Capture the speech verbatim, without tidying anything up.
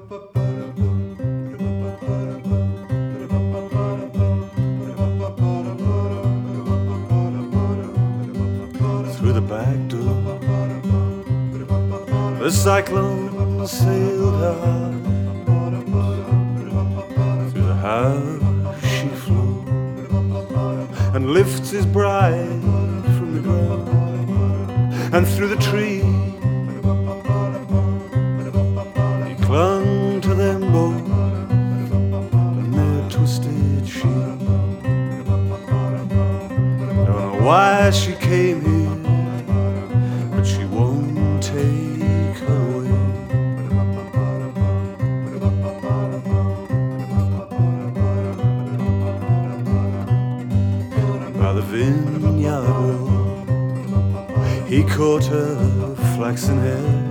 Through the back door, the cyclone sailed out. Through the house she flew, and lifts his bride from the ground. And through the tree he clung to them both in their twisted sheet. Don't know why she came here, but she won't take her away. By the vineyard road he caught her flaxen hair.